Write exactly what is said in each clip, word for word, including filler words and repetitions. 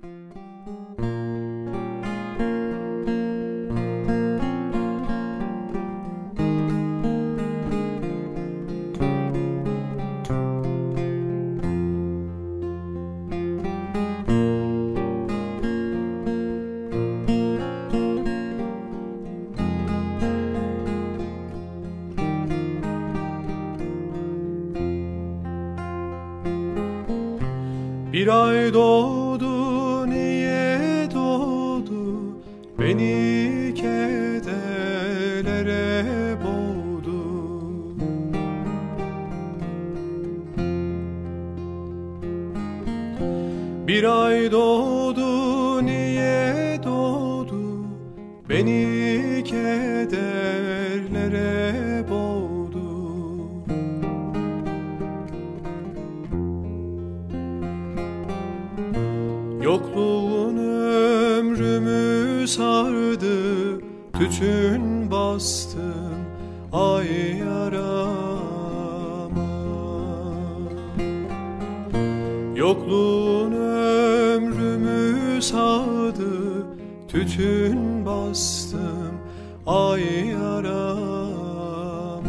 Bir ay doğdu, niye doğdu, beni kederlere boğdu. Bir ay doğdu, niye doğdu, beni kederlere boğdu. Yokluğun ömrümü sardı, tütün bastım ay yarama. Yokluğun ömrümü sardı, tütün bastım ay yarama.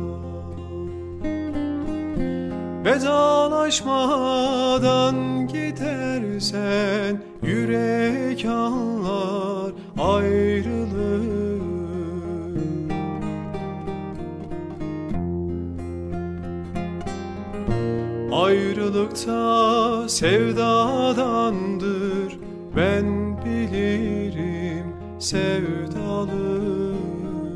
Vedalaşmadan gidersen yürek anlar ayrılığı. Ayrılıkta sevdadandır, ben bilirim sevdalıyım.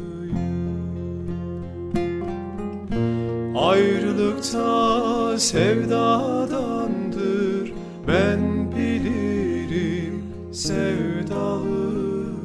Ayrılıkta sevdadandır, ben bilirim sevdalıyım.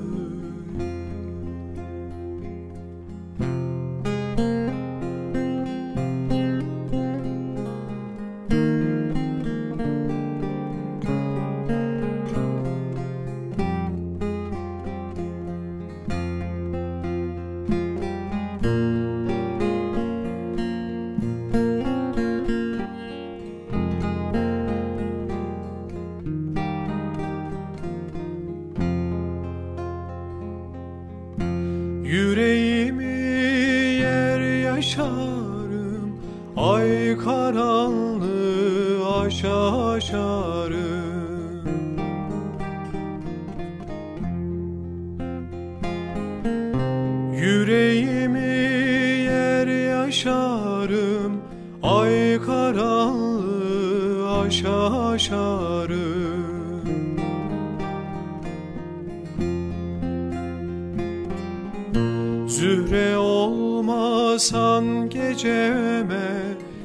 Yüreğimi yer yaşarım, ay karanlığı aşarım. Yüreğimi yer yaşarım, ay karanlığı aşarım. Zühre olmasan geceme,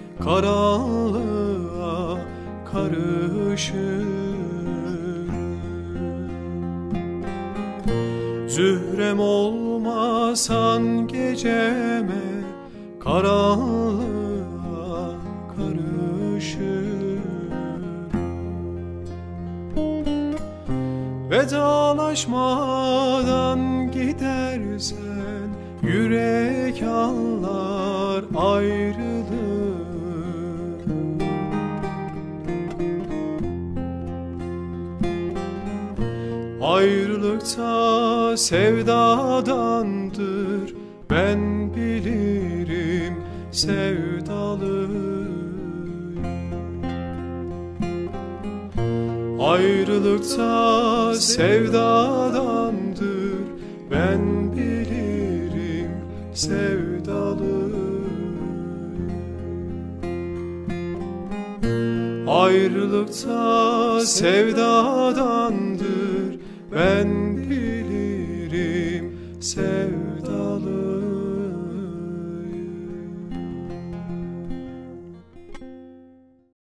karanlığa karışırım. Zührem olmasan geceme, karanlığa karışırım. Vedalaşmadan gidersen yürek anlar ayrılığı. Ayrılıkta sevdadandır, ben bilirim sevdalıyım. Ayrılıkta sevdadandır, ben bilirim sevdalıyım. Ayrılıkta sevdadandır, ben bilirim sevdalıyım.